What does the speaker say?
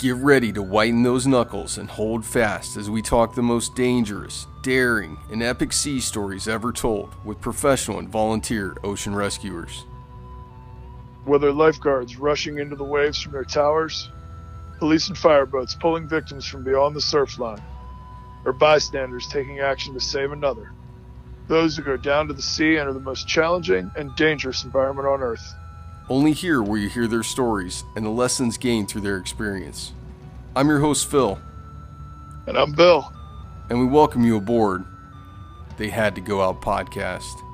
Get ready to whiten those knuckles and hold fast as we talk the most dangerous, daring, and epic sea stories ever told with professional and volunteer ocean rescuers. Whether lifeguards rushing into the waves from their towers, police and fireboats pulling victims from beyond the surf line, or bystanders taking action to save another, those who go down to the sea enter the most challenging and dangerous environment on Earth. Only here will you hear their stories and the lessons gained through their experience. I'm your host, Phil. And I'm Bill. And we welcome you aboard They Had to Go Out podcast.